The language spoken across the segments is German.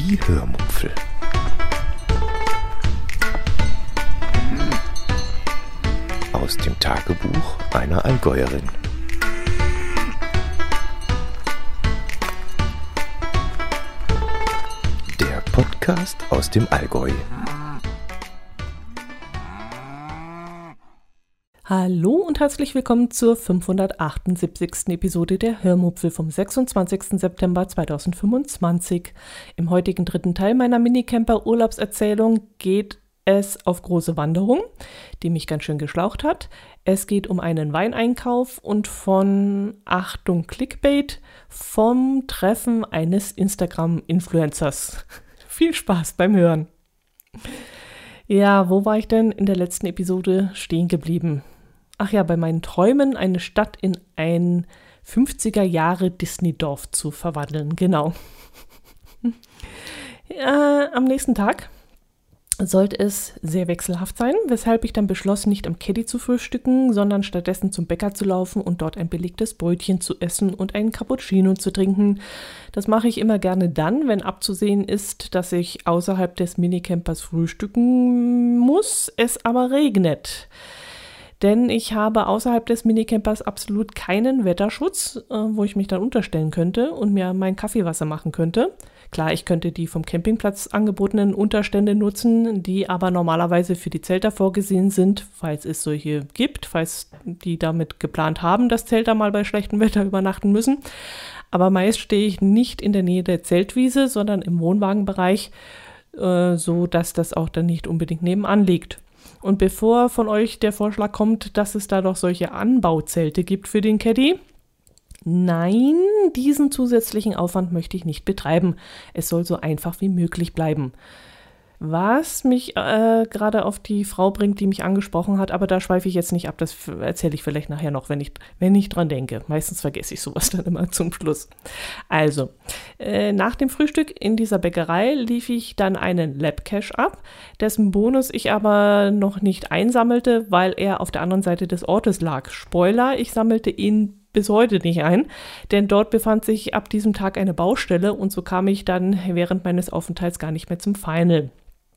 Die Hörmupfel. Aus dem Tagebuch einer Allgäuerin. Der Podcast aus dem Allgäu. Hallo und herzlich willkommen zur 578. Episode der Hörmupfel vom 26. September 2025. Im heutigen dritten Teil meiner Minicamper-Urlaubserzählung geht es auf große Wanderung, die mich ganz schön geschlaucht hat. Es geht um einen Weineinkauf und von, Achtung, Clickbait, vom Treffen eines Instagram-Influencers. Viel Spaß beim Hören. Ja, wo war ich denn in der letzten Episode stehen geblieben? Ach ja, bei meinen Träumen, eine Stadt in ein 50er-Jahre-Disney-Dorf zu verwandeln, genau. Am nächsten Tag sollte es sehr wechselhaft sein, weshalb ich dann beschloss, nicht am Caddy zu frühstücken, sondern stattdessen zum Bäcker zu laufen und dort ein belegtes Brötchen zu essen und einen Cappuccino zu trinken. Das mache ich immer gerne dann, wenn abzusehen ist, dass ich außerhalb des Minicampers frühstücken muss, es aber regnet. Denn ich habe außerhalb des Minicampers absolut keinen Wetterschutz, wo ich mich dann unterstellen könnte und mir mein Kaffeewasser machen könnte. Klar, ich könnte die vom Campingplatz angebotenen Unterstände nutzen, die aber normalerweise für die Zelter vorgesehen sind, falls es solche gibt, falls die damit geplant haben, dass Zelter mal bei schlechtem Wetter übernachten müssen. Aber meist stehe ich nicht in der Nähe der Zeltwiese, sondern im Wohnwagenbereich, so dass das auch dann nicht unbedingt nebenan liegt. Und bevor von euch der Vorschlag kommt, dass es da doch solche Anbauzelte gibt für den Caddy, nein, diesen zusätzlichen Aufwand möchte ich nicht betreiben. Es soll so einfach wie möglich bleiben. Was mich gerade auf die Frau bringt, die mich angesprochen hat, aber da schweife ich jetzt nicht ab, das erzähle ich vielleicht nachher noch, wenn ich dran denke. Meistens vergesse ich sowas dann immer zum Schluss. Also, nach dem Frühstück in dieser Bäckerei lief ich dann einen Labcache ab, dessen Bonus ich aber noch nicht einsammelte, weil er auf der anderen Seite des Ortes lag. Spoiler, ich sammelte ihn bis heute nicht ein, denn dort befand sich ab diesem Tag eine Baustelle und so kam ich dann während meines Aufenthalts gar nicht mehr zum Final.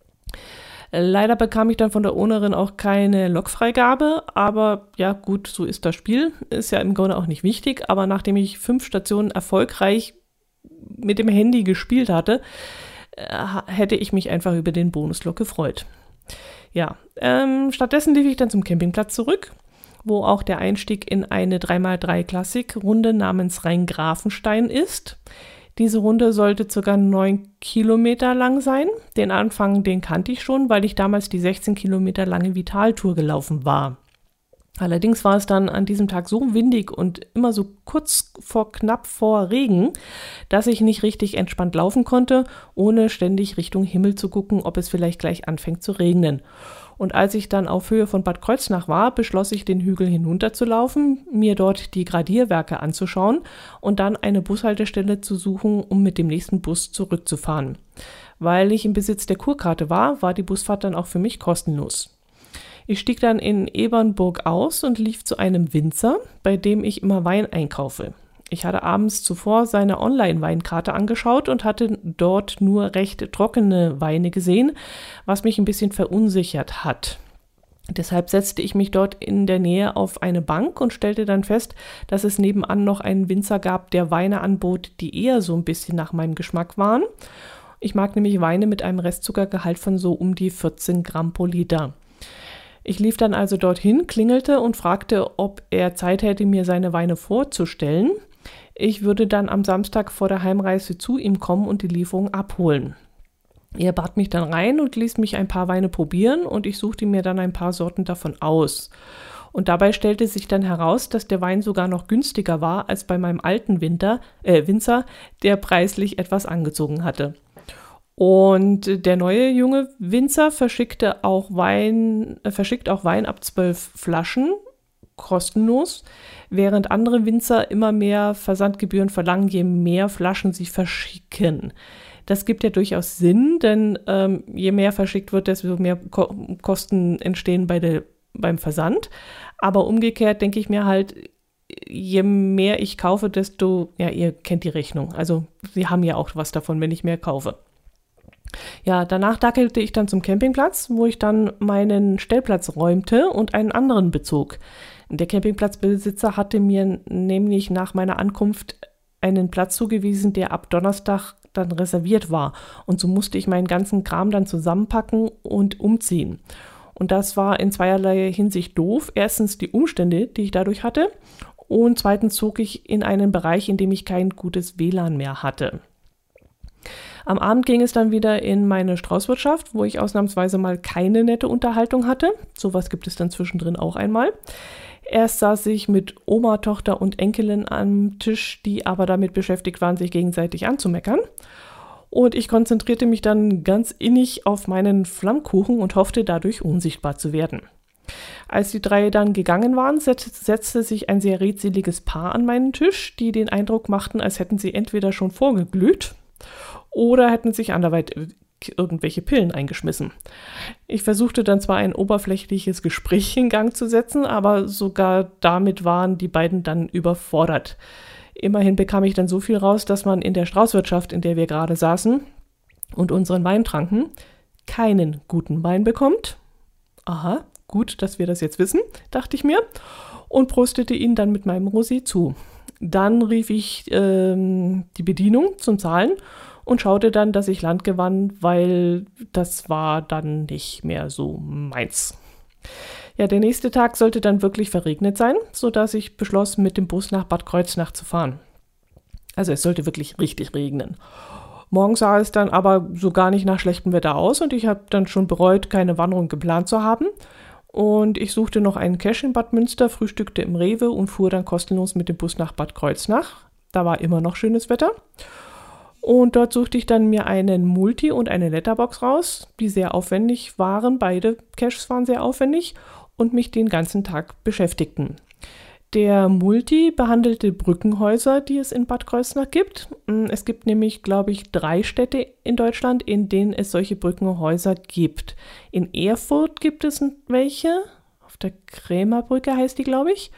Leider bekam ich dann von der Ownerin auch keine Lokfreigabe, aber ja gut, so ist das Spiel, ist ja im Grunde auch nicht wichtig, aber nachdem ich 5 Stationen erfolgreich mit dem Handy gespielt hatte, hätte ich mich einfach über den Bonuslok gefreut. Ja, stattdessen lief ich dann zum Campingplatz zurück, wo auch der Einstieg in eine 3x3 Klassik-Runde namens Rhein-Grafenstein ist. Diese Runde sollte ca. 9 Kilometer lang sein. Den Anfang, den kannte ich schon, weil ich damals die 16 Kilometer lange Vitaltour gelaufen war. Allerdings war es dann an diesem Tag so windig und immer so knapp vor Regen, dass ich nicht richtig entspannt laufen konnte, ohne ständig Richtung Himmel zu gucken, ob es vielleicht gleich anfängt zu regnen. Und als ich dann auf Höhe von Bad Kreuznach war, beschloss ich, den Hügel hinunterzulaufen, mir dort die Gradierwerke anzuschauen und dann eine Bushaltestelle zu suchen, um mit dem nächsten Bus zurückzufahren. Weil ich im Besitz der Kurkarte war die Busfahrt dann auch für mich kostenlos. Ich stieg dann in Ebernburg aus und lief zu einem Winzer, bei dem ich immer Wein einkaufe. Ich hatte abends zuvor seine Online-Weinkarte angeschaut und hatte dort nur recht trockene Weine gesehen, was mich ein bisschen verunsichert hat. Deshalb setzte ich mich dort in der Nähe auf eine Bank und stellte dann fest, dass es nebenan noch einen Winzer gab, der Weine anbot, die eher so ein bisschen nach meinem Geschmack waren. Ich mag nämlich Weine mit einem Restzuckergehalt von so um die 14 Gramm pro Liter. Ich lief dann also dorthin, klingelte und fragte, ob er Zeit hätte, mir seine Weine vorzustellen. Ich würde dann am Samstag vor der Heimreise zu ihm kommen und die Lieferung abholen. Er bat mich dann rein und ließ mich ein paar Weine probieren und ich suchte mir dann ein paar Sorten davon aus. Und dabei stellte sich dann heraus, dass der Wein sogar noch günstiger war als bei meinem alten Winzer, der preislich etwas angezogen hatte. Und der neue junge Winzer verschickt auch Wein ab 12 Flaschen, kostenlos, während andere Winzer immer mehr Versandgebühren verlangen, je mehr Flaschen sie verschicken. Das gibt ja durchaus Sinn, denn je mehr verschickt wird, desto mehr Kosten entstehen beim Versand. Aber umgekehrt denke ich mir halt, je mehr ich kaufe, desto, ja, ihr kennt die Rechnung. Also sie haben ja auch was davon, wenn ich mehr kaufe. Ja, danach dackelte ich dann zum Campingplatz, wo ich dann meinen Stellplatz räumte und einen anderen bezog. Der Campingplatzbesitzer hatte mir nämlich nach meiner Ankunft einen Platz zugewiesen, der ab Donnerstag dann reserviert war. Und so musste ich meinen ganzen Kram dann zusammenpacken und umziehen. Und das war in zweierlei Hinsicht doof. Erstens die Umstände, die ich dadurch hatte. Und zweitens zog ich in einen Bereich, in dem ich kein gutes WLAN mehr hatte. Am Abend ging es dann wieder in meine Straußwirtschaft, wo ich ausnahmsweise mal keine nette Unterhaltung hatte. Sowas gibt es dann zwischendrin auch einmal. Erst saß ich mit Oma, Tochter und Enkelin am Tisch, die aber damit beschäftigt waren, sich gegenseitig anzumeckern. Und ich konzentrierte mich dann ganz innig auf meinen Flammkuchen und hoffte, dadurch unsichtbar zu werden. Als die drei dann gegangen waren, setzte sich ein sehr redseliges Paar an meinen Tisch, die den Eindruck machten, als hätten sie entweder schon vorgeglüht oder hätten sich anderweitig irgendwelche Pillen eingeschmissen. Ich versuchte dann zwar ein oberflächliches Gespräch in Gang zu setzen, aber sogar damit waren die beiden dann überfordert. Immerhin bekam ich dann so viel raus, dass man in der Straußwirtschaft, in der wir gerade saßen und unseren Wein tranken, keinen guten Wein bekommt. Aha, gut, dass wir das jetzt wissen, dachte ich mir und prostete ihn dann mit meinem Rosé zu. Dann rief ich die Bedienung zum Zahlen und schaute dann, dass ich Land gewann, weil das war dann nicht mehr so meins. Ja, der nächste Tag sollte dann wirklich verregnet sein, sodass ich beschloss, mit dem Bus nach Bad Kreuznach zu fahren. Also es sollte wirklich richtig regnen. Morgen sah es dann aber so gar nicht nach schlechtem Wetter aus und ich habe dann schon bereut, keine Wanderung geplant zu haben. Und ich suchte noch einen Cache in Bad Münster, frühstückte im Rewe und fuhr dann kostenlos mit dem Bus nach Bad Kreuznach. Da war immer noch schönes Wetter. Und dort suchte ich dann mir einen Multi und eine Letterbox raus, die sehr aufwendig waren. Beide Caches waren sehr aufwendig und mich den ganzen Tag beschäftigten. Der Multi behandelte Brückenhäuser, die es in Bad Kreuznach gibt. Es gibt nämlich, glaube ich, 3 Städte in Deutschland, in denen es solche Brückenhäuser gibt. In Erfurt gibt es welche, auf der Krämerbrücke heißt die, glaube ich.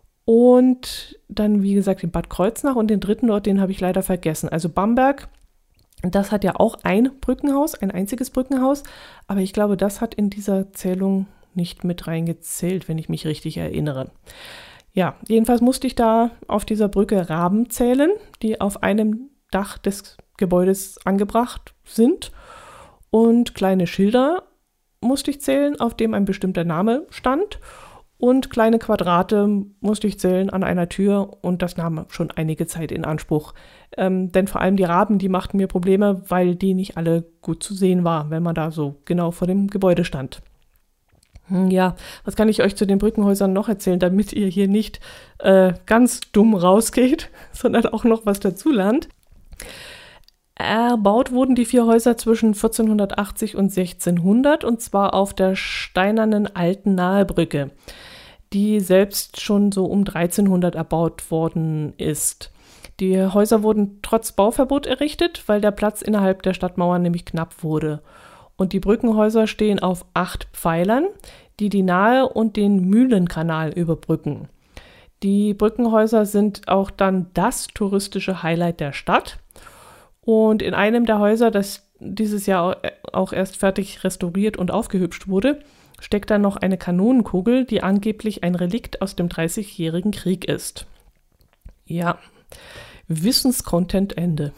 Und dann, wie gesagt, in Bad Kreuznach und den dritten Ort, den habe ich leider vergessen. Also Bamberg, das hat ja auch ein Brückenhaus, ein einziges Brückenhaus. Aber ich glaube, das hat in dieser Zählung nicht mit reingezählt, wenn ich mich richtig erinnere. Ja, jedenfalls musste ich da auf dieser Brücke Raben zählen, die auf einem Dach des Gebäudes angebracht sind. Und kleine Schilder musste ich zählen, auf dem ein bestimmter Name stand. Und kleine Quadrate musste ich zählen an einer Tür und das nahm schon einige Zeit in Anspruch. Denn vor allem die Raben, die machten mir Probleme, weil die nicht alle gut zu sehen waren, wenn man da so genau vor dem Gebäude stand. Ja, was kann ich euch zu den Brückenhäusern noch erzählen, damit ihr hier nicht ganz dumm rausgeht, sondern auch noch was dazulernt. Erbaut wurden die 4 Häuser zwischen 1480 und 1600 und zwar auf der steinernen Alten Nahebrücke, die selbst schon so um 1300 erbaut worden ist. Die Häuser wurden trotz Bauverbot errichtet, weil der Platz innerhalb der Stadtmauern nämlich knapp wurde. Und die Brückenhäuser stehen auf 8 Pfeilern, die die Nahe und den Mühlenkanal überbrücken. Die Brückenhäuser sind auch dann das touristische Highlight der Stadt. Und in einem der Häuser, das dieses Jahr auch erst fertig restauriert und aufgehübscht wurde, steckt dann noch eine Kanonenkugel, die angeblich ein Relikt aus dem 30-jährigen Krieg ist. Ja, Wissenscontent Ende.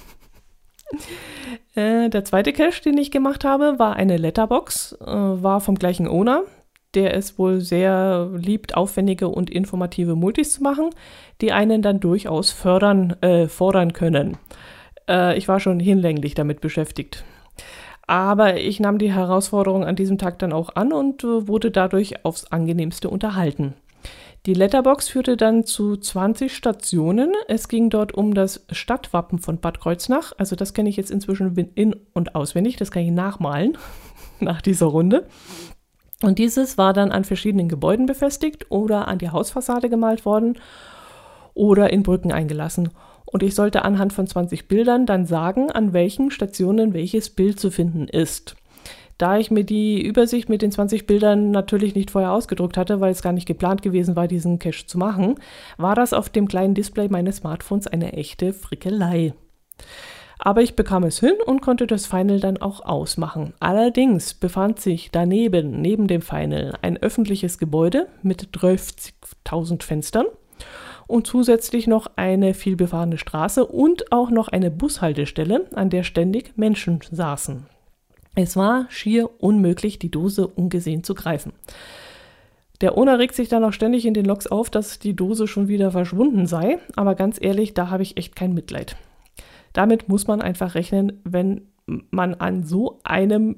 Der zweite Cache, den ich gemacht habe, war eine Letterbox, war vom gleichen Owner, der es wohl sehr liebt, aufwendige und informative Multis zu machen, die einen dann durchaus fordern können. Ich war schon hinlänglich damit beschäftigt. Aber ich nahm die Herausforderung an diesem Tag dann auch an und wurde dadurch aufs Angenehmste unterhalten. Die Letterbox führte dann zu 20 Stationen. Es ging dort um das Stadtwappen von Bad Kreuznach. Also das kenne ich jetzt inzwischen in- und auswendig. Das kann ich nachmalen nach dieser Runde. Und dieses war dann an verschiedenen Gebäuden befestigt oder an die Hausfassade gemalt worden oder in Brücken eingelassen. Und ich sollte anhand von 20 Bildern dann sagen, an welchen Stationen welches Bild zu finden ist. Da ich mir die Übersicht mit den 20 Bildern natürlich nicht vorher ausgedruckt hatte, weil es gar nicht geplant gewesen war, diesen Cache zu machen, war das auf dem kleinen Display meines Smartphones eine echte Frickelei. Aber ich bekam es hin und konnte das Feinel dann auch ausmachen. Allerdings befand sich daneben, neben dem Feinel, ein öffentliches Gebäude mit 30.000 Fenstern und zusätzlich noch eine vielbefahrene Straße und auch noch eine Bushaltestelle, an der ständig Menschen saßen. Es war schier unmöglich, die Dose ungesehen zu greifen. Der Owner regt sich dann auch ständig in den Logs auf, dass die Dose schon wieder verschwunden sei, aber ganz ehrlich, da habe ich echt kein Mitleid. Damit muss man einfach rechnen, wenn man an so einem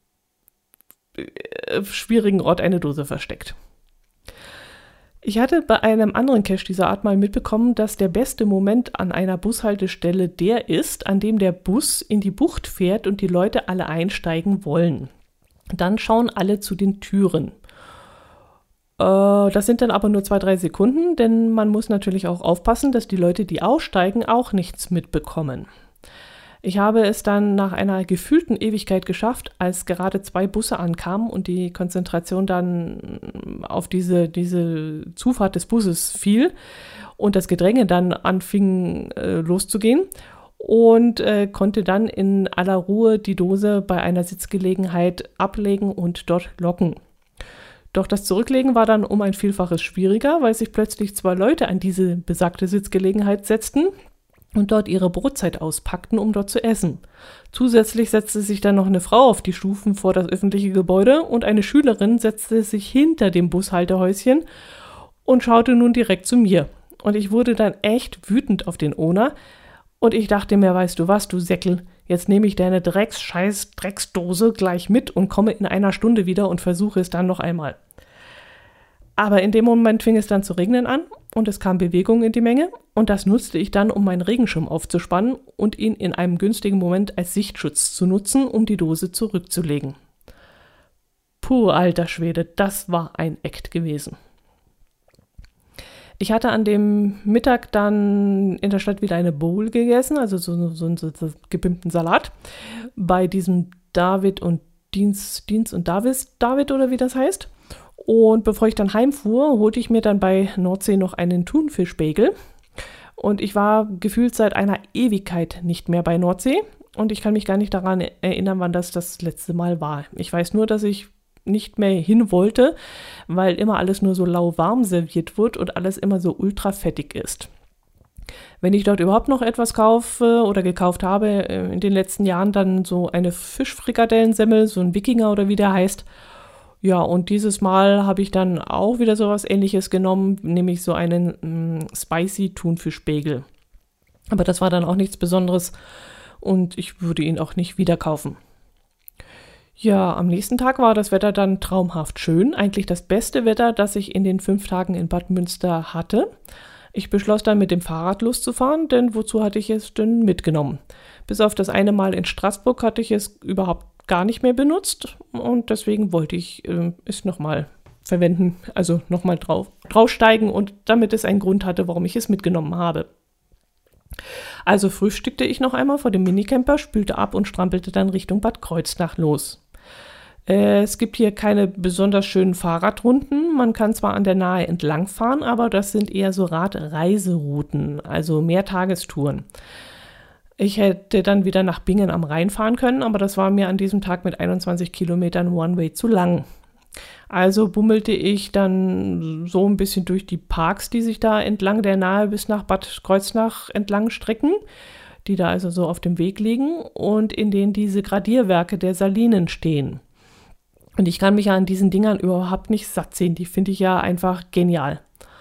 schwierigen Ort eine Dose versteckt. Ich hatte bei einem anderen Cache dieser Art mal mitbekommen, dass der beste Moment an einer Bushaltestelle der ist, an dem der Bus in die Bucht fährt und die Leute alle einsteigen wollen. Dann schauen alle zu den Türen. Das sind dann aber nur 2-3 Sekunden, denn man muss natürlich auch aufpassen, dass die Leute, die aussteigen, auch nichts mitbekommen. Ich habe es dann nach einer gefühlten Ewigkeit geschafft, als gerade 2 Busse ankamen und die Konzentration dann auf diese Zufahrt des Busses fiel und das Gedränge dann anfing loszugehen und konnte dann in aller Ruhe die Dose bei einer Sitzgelegenheit ablegen und dort locken. Doch das Zurücklegen war dann um ein Vielfaches schwieriger, weil sich plötzlich 2 Leute an diese besagte Sitzgelegenheit setzten und dort ihre Brotzeit auspackten, um dort zu essen. Zusätzlich setzte sich dann noch eine Frau auf die Stufen vor das öffentliche Gebäude und eine Schülerin setzte sich hinter dem Bushaltehäuschen und schaute nun direkt zu mir. Und ich wurde dann echt wütend auf den Owner und ich dachte mir, weißt du was, du Säckel, jetzt nehme ich deine Drecksdose gleich mit und komme in einer Stunde wieder und versuche es dann noch einmal. Aber in dem Moment fing es dann zu regnen an und es kam Bewegung in die Menge und das nutzte ich dann, um meinen Regenschirm aufzuspannen und ihn in einem günstigen Moment als Sichtschutz zu nutzen, um die Dose zurückzulegen. Puh, alter Schwede, das war ein Act gewesen. Ich hatte an dem Mittag dann in der Stadt wieder eine Bowl gegessen, also so einen gepimpten Salat, bei diesem David und Dienst und David oder wie das heißt. Und bevor ich dann heimfuhr, holte ich mir dann bei Nordsee noch einen Thunfischbagel. Und ich war gefühlt seit einer Ewigkeit nicht mehr bei Nordsee. Und ich kann mich gar nicht daran erinnern, wann das letzte Mal war. Ich weiß nur, dass ich nicht mehr hin wollte, weil immer alles nur so lauwarm serviert wird und alles immer so ultra fettig ist. Wenn ich dort überhaupt noch etwas kaufe oder gekauft habe in den letzten Jahren, dann so eine Fischfrikadellensemmel, so ein Wikinger oder wie der heißt. Ja, und dieses Mal habe ich dann auch wieder sowas Ähnliches genommen, nämlich so einen spicy Thunfischbagel. Aber das war dann auch nichts Besonderes und ich würde ihn auch nicht wieder kaufen. Ja, am nächsten Tag war das Wetter dann traumhaft schön. Eigentlich das beste Wetter, das ich in den 5 Tagen in Bad Münster hatte. Ich beschloss dann mit dem Fahrrad loszufahren, denn wozu hatte ich es denn mitgenommen? Bis auf das eine Mal in Straßburg hatte ich es überhaupt gar nicht mehr benutzt und deswegen wollte ich es nochmal verwenden, also nochmal draufsteigen und damit es einen Grund hatte, warum ich es mitgenommen habe. Also frühstückte ich noch einmal vor dem Minicamper, spülte ab und strampelte dann Richtung Bad Kreuznach los. Es gibt hier keine besonders schönen Fahrradrunden. Man kann zwar an der Nahe entlangfahren, aber das sind eher so Radreiserouten, also Mehrtagestouren. Ich hätte dann wieder nach Bingen am Rhein fahren können, aber das war mir an diesem Tag mit 21 Kilometern One-Way zu lang. Also bummelte ich dann so ein bisschen durch die Parks, die sich da entlang der Nahe bis nach Bad Kreuznach entlang strecken, die da also so auf dem Weg liegen und in denen diese Gradierwerke der Salinen stehen. Und ich kann mich ja an diesen Dingern überhaupt nicht satt sehen, die finde ich ja einfach genial.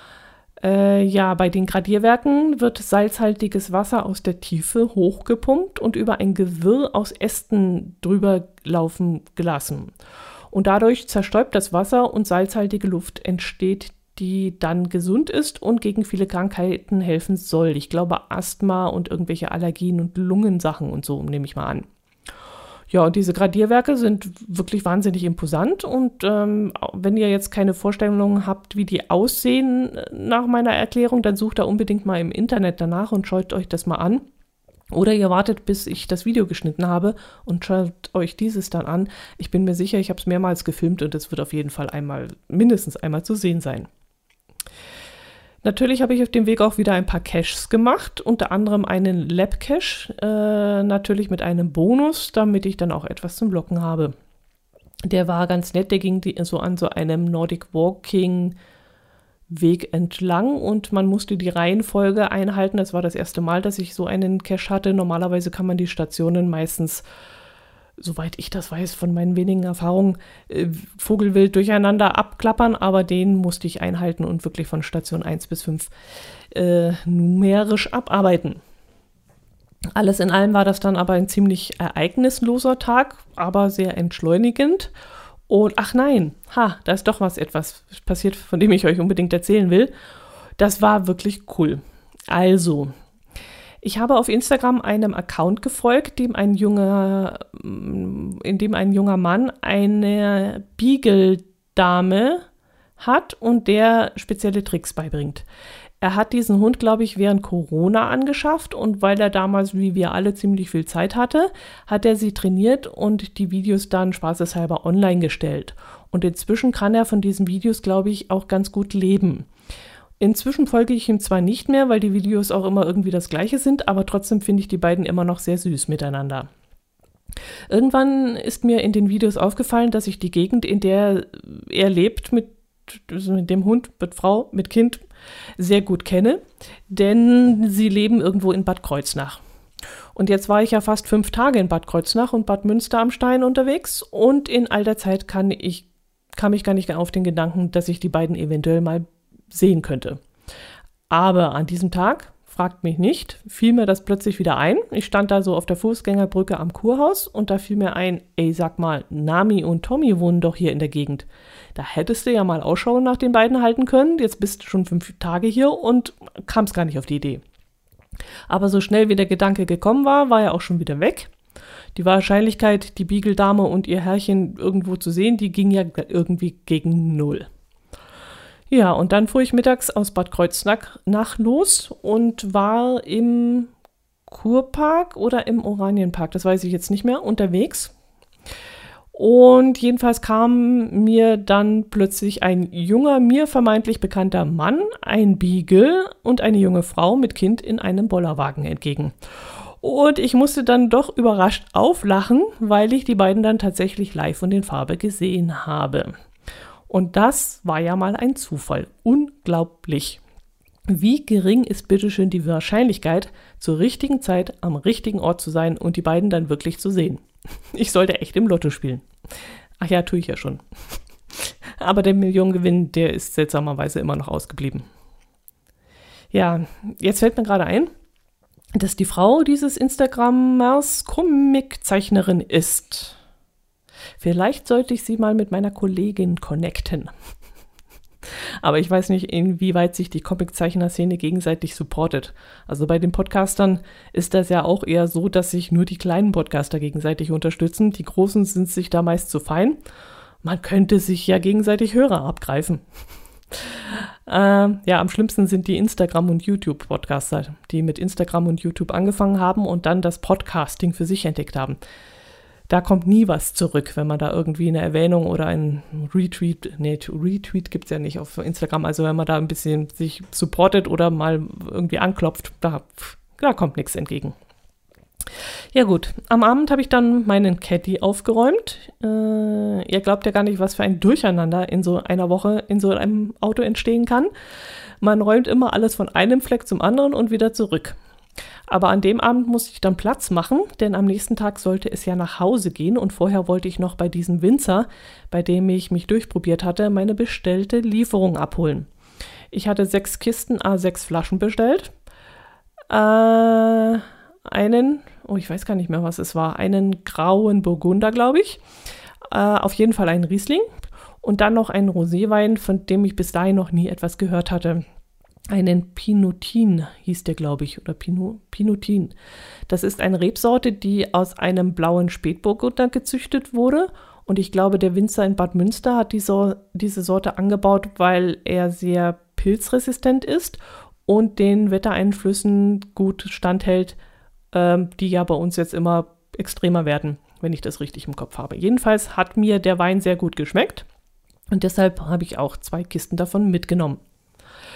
Ja, bei den Gradierwerken wird salzhaltiges Wasser aus der Tiefe hochgepumpt und über ein Gewirr aus Ästen drüber laufen gelassen. Und dadurch zerstäubt das Wasser und salzhaltige Luft entsteht, die dann gesund ist und gegen viele Krankheiten helfen soll. Ich glaube Asthma und irgendwelche Allergien und Lungensachen und so, nehme ich mal an. Ja, und diese Gradierwerke sind wirklich wahnsinnig imposant und wenn ihr jetzt keine Vorstellung habt, wie die aussehen nach meiner Erklärung, dann sucht da unbedingt mal im Internet danach und schaut euch das mal an. Oder ihr wartet, bis ich das Video geschnitten habe und schaut euch dieses dann an. Ich bin mir sicher, ich habe es mehrmals gefilmt und es wird auf jeden Fall mindestens einmal zu sehen sein. Natürlich habe ich auf dem Weg auch wieder ein paar Caches gemacht, unter anderem einen Lab-Cache, natürlich mit einem Bonus, damit ich dann auch etwas zum Locken habe. Der war ganz nett, der ging so an so einem Nordic Walking Weg entlang und man musste die Reihenfolge einhalten. Das war das erste Mal, dass ich so einen Cache hatte. Normalerweise kann man die Stationen meistens, soweit ich das weiß, von meinen wenigen Erfahrungen, vogelwild durcheinander abklappern, aber den musste ich einhalten und wirklich von Station 1 bis 5 numerisch abarbeiten. Alles in allem war das dann aber ein ziemlich ereignisloser Tag, aber sehr entschleunigend. Und ach nein, da ist doch etwas passiert, von dem ich euch unbedingt erzählen will. Das war wirklich cool. Also, ich habe auf Instagram einem Account gefolgt, in dem ein junger Mann eine Beagle-Dame hat und der spezielle Tricks beibringt. Er hat diesen Hund, glaube ich, während Corona angeschafft und weil er damals, wie wir alle, ziemlich viel Zeit hatte, hat er sie trainiert und die Videos dann spaßeshalber online gestellt. Und inzwischen kann er von diesen Videos, glaube ich, auch ganz gut leben. Inzwischen folge ich ihm zwar nicht mehr, weil die Videos auch immer irgendwie das Gleiche sind, aber trotzdem finde ich die beiden immer noch sehr süß miteinander. Irgendwann ist mir in den Videos aufgefallen, dass ich die Gegend, in der er lebt, mit dem Hund, mit Frau, mit Kind, sehr gut kenne, denn sie leben irgendwo in Bad Kreuznach. Und jetzt war ich ja fast 5 Tage in Bad Kreuznach und Bad Münster am Stein unterwegs und in all der Zeit kam ich gar nicht auf den Gedanken, dass ich die beiden eventuell mal sehen könnte. Aber an diesem Tag, fragt mich nicht, fiel mir das plötzlich wieder ein. Ich stand da so auf der Fußgängerbrücke am Kurhaus und da fiel mir ein, sag mal, Nami und Tommy wohnen doch hier in der Gegend. Da hättest du ja mal Ausschau nach den beiden halten können. Jetzt bist du schon 5 Tage hier und kamst gar nicht auf die Idee. Aber so schnell wie der Gedanke gekommen war er auch schon wieder weg. Die Wahrscheinlichkeit, die Beagle-Dame und ihr Herrchen irgendwo zu sehen, die ging ja irgendwie gegen 0. Ja, und dann fuhr ich mittags aus Bad Kreuznach los und war im Kurpark oder im Oranienpark, das weiß ich jetzt nicht mehr, unterwegs. Und jedenfalls kam mir dann plötzlich ein junger, mir vermeintlich bekannter Mann, ein Beagle und eine junge Frau mit Kind in einem Bollerwagen entgegen. Und ich musste dann doch überrascht auflachen, weil ich die beiden dann tatsächlich live und in Farbe gesehen habe. Und das war ja mal ein Zufall. Unglaublich. Wie gering ist bitteschön die Wahrscheinlichkeit, zur richtigen Zeit am richtigen Ort zu sein und die beiden dann wirklich zu sehen? Ich sollte echt im Lotto spielen. Ach ja, tue ich ja schon. Aber der Millionengewinn, der ist seltsamerweise immer noch ausgeblieben. Ja, jetzt fällt mir gerade ein, dass die Frau dieses Instagrammers Comiczeichnerin ist. Vielleicht sollte ich sie mal mit meiner Kollegin connecten. Aber ich weiß nicht, inwieweit sich die Comiczeichner-Szene gegenseitig supportet. Also bei den Podcastern ist das ja auch eher so, dass sich nur die kleinen Podcaster gegenseitig unterstützen. Die Großen sind sich da meist zu fein. Man könnte sich ja gegenseitig Hörer abgreifen. Am schlimmsten sind die Instagram- und YouTube-Podcaster, die mit Instagram und YouTube angefangen haben und dann das Podcasting für sich entdeckt haben. Da kommt nie was zurück, wenn man da irgendwie eine Erwähnung oder ein Retweet gibt es ja nicht auf Instagram, also wenn man da ein bisschen sich supportet oder mal irgendwie anklopft, da kommt nichts entgegen. Ja gut, am Abend habe ich dann meinen Caddy aufgeräumt. Ihr glaubt ja gar nicht, was für ein Durcheinander in so einer Woche in so einem Auto entstehen kann. Man räumt immer alles von einem Fleck zum anderen und wieder zurück. Aber an dem Abend musste ich dann Platz machen, denn am nächsten Tag sollte es ja nach Hause gehen und vorher wollte ich noch bei diesem Winzer, bei dem ich mich durchprobiert hatte, meine bestellte Lieferung abholen. Ich hatte 6 Kisten, 6 Flaschen bestellt. Ich weiß gar nicht mehr, was es war, einen grauen Burgunder, glaube ich. Auf jeden Fall einen Riesling und dann noch einen Roséwein, von dem ich bis dahin noch nie etwas gehört hatte. Einen Pinotin hieß der, glaube ich, oder Pinotin. Das ist eine Rebsorte, die aus einem blauen Spätburgunder gezüchtet wurde. Und ich glaube, der Winzer in Bad Münster hat diese Sorte angebaut, weil er sehr pilzresistent ist und den Wettereinflüssen gut standhält, die ja bei uns jetzt immer extremer werden, wenn ich das richtig im Kopf habe. Jedenfalls hat mir der Wein sehr gut geschmeckt und deshalb habe ich auch 2 Kisten davon mitgenommen.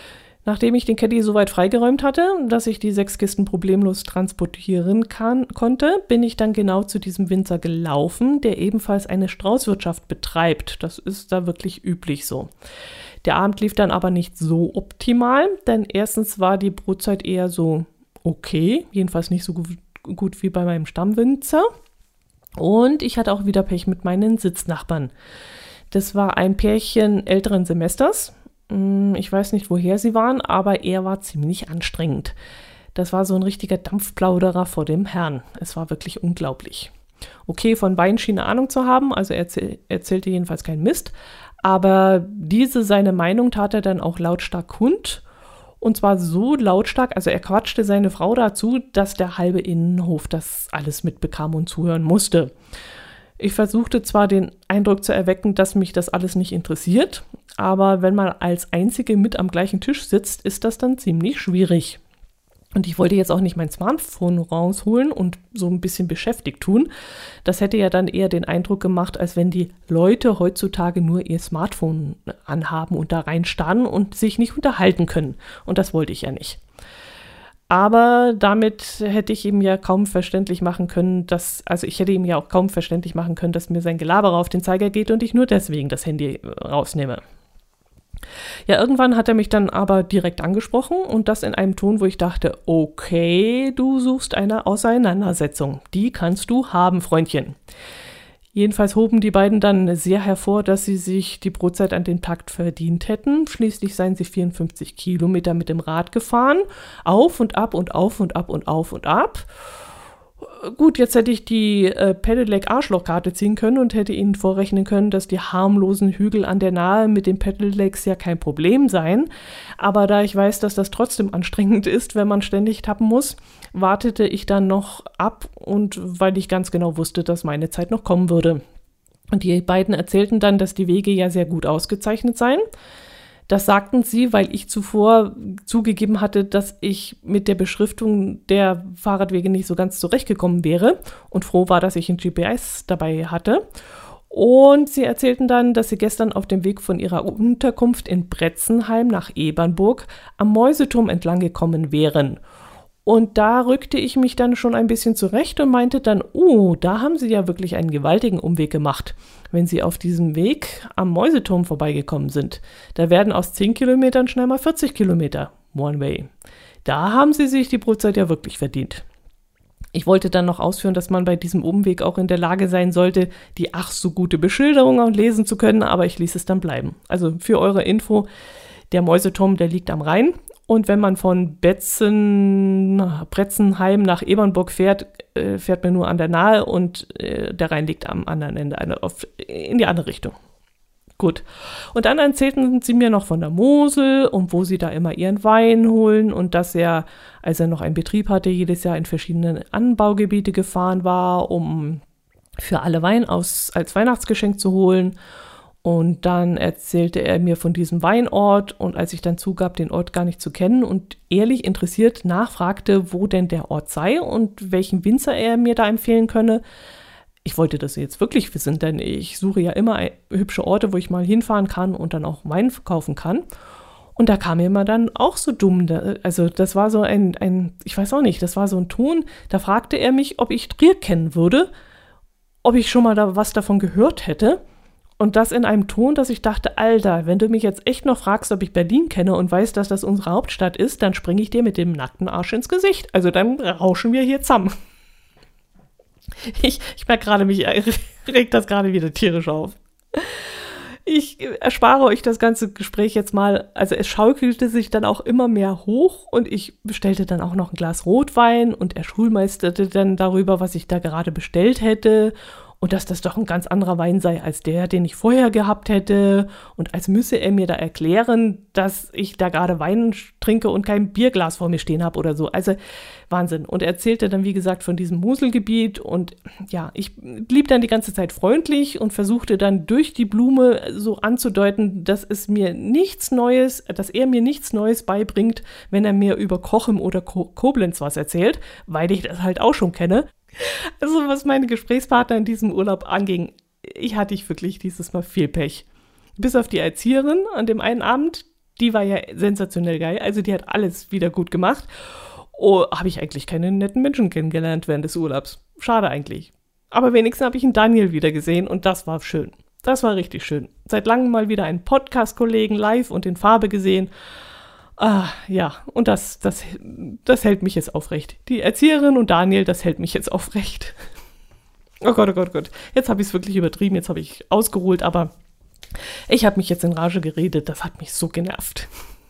Nachdem ich den Caddy soweit freigeräumt hatte, dass ich die 6 Kisten problemlos transportieren konnte, bin ich dann genau zu diesem Winzer gelaufen, der ebenfalls eine Straußwirtschaft betreibt. Das ist da wirklich üblich so. Der Abend lief dann aber nicht so optimal, denn erstens war die Brotzeit eher so okay, jedenfalls nicht so gut wie bei meinem Stammwinzer. Und ich hatte auch wieder Pech mit meinen Sitznachbarn. Das war ein Pärchen älteren Semesters. Ich weiß nicht, woher sie waren, aber er war ziemlich anstrengend. Das war so ein richtiger Dampfplauderer vor dem Herrn. Es war wirklich unglaublich. Okay, von Wein schien er Ahnung zu haben, also er erzählte jedenfalls keinen Mist. Aber seine Meinung tat er dann auch lautstark kund. Und zwar so lautstark, also er quatschte seine Frau dazu, dass der halbe Innenhof das alles mitbekam und zuhören musste. Ich versuchte zwar den Eindruck zu erwecken, dass mich das alles nicht interessiert, aber wenn man als Einzige mit am gleichen Tisch sitzt, ist das dann ziemlich schwierig. Und ich wollte jetzt auch nicht mein Smartphone rausholen und so ein bisschen beschäftigt tun. Das hätte ja dann eher den Eindruck gemacht, als wenn die Leute heutzutage nur ihr Smartphone anhaben und da reinstarren und sich nicht unterhalten können. Und das wollte ich ja nicht. Aber damit hätte ich ihm ja kaum verständlich machen können, dass mir sein Gelaber auf den Zeiger geht und ich nur deswegen das Handy rausnehme. Ja, irgendwann hat er mich dann aber direkt angesprochen und das in einem Ton, wo ich dachte, okay, du suchst eine Auseinandersetzung. Die kannst du haben, Freundchen. Jedenfalls hoben die beiden dann sehr hervor, dass sie sich die Brotzeit an dem Tag verdient hätten. Schließlich seien sie 54 Kilometer mit dem Rad gefahren. Auf und ab und auf und ab und auf und ab. Gut, jetzt hätte ich die Pedelec-Arschlochkarte ziehen können und hätte ihnen vorrechnen können, dass die harmlosen Hügel an der Nahe mit den Pedelecs ja kein Problem seien. Aber da ich weiß, dass das trotzdem anstrengend ist, wenn man ständig tappen muss, wartete ich dann noch ab und weil ich ganz genau wusste, dass meine Zeit noch kommen würde. Und die beiden erzählten dann, dass die Wege ja sehr gut ausgezeichnet seien. Das sagten sie, weil ich zuvor zugegeben hatte, dass ich mit der Beschriftung der Fahrradwege nicht so ganz zurechtgekommen wäre und froh war, dass ich ein GPS dabei hatte. Und sie erzählten dann, dass sie gestern auf dem Weg von ihrer Unterkunft in Bretzenheim nach Ebernburg am Mäuseturm entlang gekommen wären. Und da rückte ich mich dann schon ein bisschen zurecht und meinte dann, da haben sie ja wirklich einen gewaltigen Umweg gemacht, wenn sie auf diesem Weg am Mäuseturm vorbeigekommen sind. Da werden aus 10 Kilometern schnell mal 40 Kilometer, one way. Da haben sie sich die Brotzeit ja wirklich verdient. Ich wollte dann noch ausführen, dass man bei diesem Umweg auch in der Lage sein sollte, die ach so gute Beschilderung auch lesen zu können, aber ich ließ es dann bleiben. Also für eure Info, der Mäuseturm, der liegt am Rhein. Und wenn man von Bretzenheim nach Ebernburg fährt, fährt man nur an der Nahe und der Rhein liegt am anderen Ende, in die andere Richtung. Gut. Und dann erzählten sie mir noch von der Mosel und wo sie da immer ihren Wein holen und dass er, als er noch einen Betrieb hatte, jedes Jahr in verschiedene Anbaugebiete gefahren war, um für alle Wein als Weihnachtsgeschenk zu holen. Und dann erzählte er mir von diesem Weinort und als ich dann zugab, den Ort gar nicht zu kennen und ehrlich interessiert nachfragte, wo denn der Ort sei und welchen Winzer er mir da empfehlen könne. Ich wollte das jetzt wirklich wissen, denn ich suche ja immer hübsche Orte, wo ich mal hinfahren kann und dann auch Wein kaufen kann. Und da kam mir immer dann auch so dumm, also das war so ich weiß auch nicht, das war so ein Ton, da fragte er mich, ob ich Trier kennen würde, ob ich schon mal da was davon gehört hätte. Und das in einem Ton, dass ich dachte, Alter, wenn du mich jetzt echt noch fragst, ob ich Berlin kenne und weißt, dass das unsere Hauptstadt ist, dann springe ich dir mit dem nackten Arsch ins Gesicht. Also dann rauschen wir hier zusammen. Ich merke gerade, mich regt das gerade wieder tierisch auf. Ich erspare euch das ganze Gespräch jetzt mal. Also es schaukelte sich dann auch immer mehr hoch und ich bestellte dann auch noch ein Glas Rotwein und er schulmeisterte dann darüber, was ich da gerade bestellt hätte. Und dass das doch ein ganz anderer Wein sei als der, den ich vorher gehabt hätte. Und als müsse er mir da erklären, dass ich da gerade Wein trinke und kein Bierglas vor mir stehen habe oder so. Also Wahnsinn. Und er erzählte dann, wie gesagt, von diesem Moselgebiet. Und ja, ich blieb dann die ganze Zeit freundlich und versuchte dann durch die Blume so anzudeuten, dass er mir nichts Neues beibringt, wenn er mir über Cochem oder Koblenz was erzählt, weil ich das halt auch schon kenne. Also was meine Gesprächspartner in diesem Urlaub anging, hatte ich wirklich dieses Mal viel Pech. Bis auf die Erzieherin an dem einen Abend, die war ja sensationell geil. Also die hat alles wieder gut gemacht. Oh, habe ich eigentlich keine netten Menschen kennengelernt während des Urlaubs. Schade eigentlich. Aber wenigstens habe ich einen Daniel wieder gesehen und das war schön. Das war richtig schön. Seit langem mal wieder einen Podcast-Kollegen live und in Farbe gesehen. Ja, und das hält mich jetzt aufrecht. Die Erzieherin und Daniel, das hält mich jetzt aufrecht. Oh Gott, oh Gott, oh Gott. Jetzt habe ich es wirklich übertrieben, jetzt habe ich ausgeholt, aber ich habe mich jetzt in Rage geredet. Das hat mich so genervt.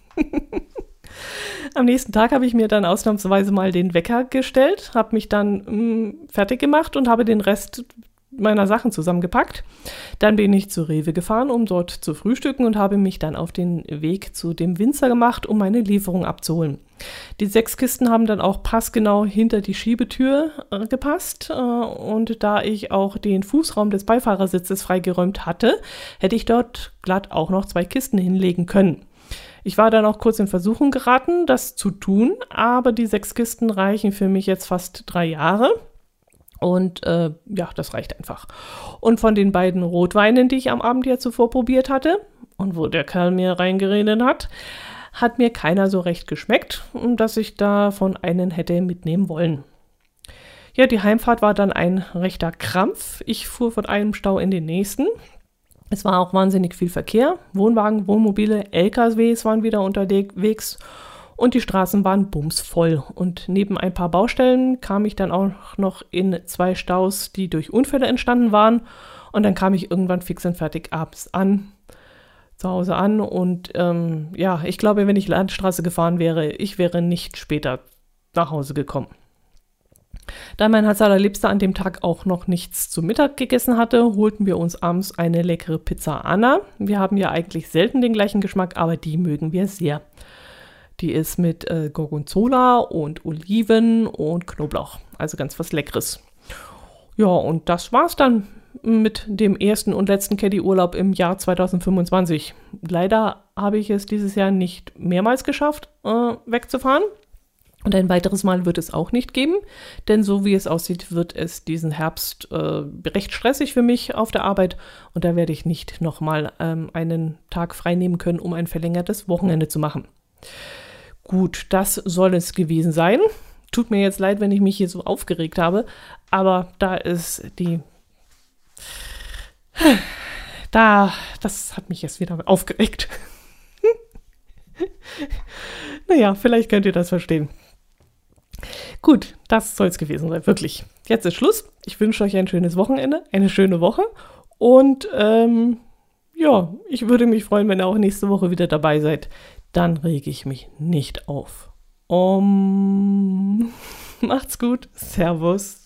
Am nächsten Tag habe ich mir dann ausnahmsweise mal den Wecker gestellt, habe mich dann fertig gemacht und habe den Rest meiner Sachen zusammengepackt. Dann bin ich zu Rewe gefahren, um dort zu frühstücken und habe mich dann auf den Weg zu dem Winzer gemacht, um meine Lieferung abzuholen. Die 6 Kisten haben dann auch passgenau hinter die Schiebetür gepasst und da ich auch den Fußraum des Beifahrersitzes freigeräumt hatte, hätte ich dort glatt auch noch 2 Kisten hinlegen können. Ich war dann auch kurz in Versuchung geraten, das zu tun, aber die 6 Kisten reichen für mich jetzt fast 3 Jahre. Und ja, das reicht einfach. Und von den beiden Rotweinen, die ich am Abend ja zuvor probiert hatte und wo der Kerl mir reingeredet hat mir keiner so recht geschmeckt, dass ich davon einen hätte mitnehmen wollen. Ja, die Heimfahrt war dann ein rechter Krampf. Ich fuhr von einem Stau in den nächsten. Es war auch wahnsinnig viel Verkehr. Wohnwagen, Wohnmobile, LKWs waren wieder unterwegs. Und die Straßen waren bumsvoll. Und neben ein paar Baustellen kam ich dann auch noch in 2 Staus, die durch Unfälle entstanden waren. Und dann kam ich irgendwann fix und fertig abends zu Hause an. Und ja, ich glaube, wenn ich Landstraße gefahren wäre, ich wäre nicht später nach Hause gekommen. Da mein Herz allerliebster an dem Tag auch noch nichts zu Mittag gegessen hatte, holten wir uns abends eine leckere Pizza Anna. Wir haben ja eigentlich selten den gleichen Geschmack, aber die mögen wir sehr. Die ist mit Gorgonzola und Oliven und Knoblauch. Also ganz was Leckeres. Ja, und das war's dann mit dem ersten und letzten Caddy-Urlaub im Jahr 2025. Leider habe ich es dieses Jahr nicht mehrmals geschafft, wegzufahren. Und ein weiteres Mal wird es auch nicht geben, denn so wie es aussieht, wird es diesen Herbst recht stressig für mich auf der Arbeit. Und da werde ich nicht nochmal einen Tag frei nehmen können, um ein verlängertes Wochenende zu machen. Gut, das soll es gewesen sein. Tut mir jetzt leid, wenn ich mich hier so aufgeregt habe, aber das hat mich jetzt wieder aufgeregt. Naja, vielleicht könnt ihr das verstehen. Gut, das soll es gewesen sein, wirklich. Jetzt ist Schluss. Ich wünsche euch ein schönes Wochenende, eine schöne Woche und ja, ich würde mich freuen, wenn ihr auch nächste Woche wieder dabei seid. Dann rege ich mich nicht auf. Macht's gut. Servus.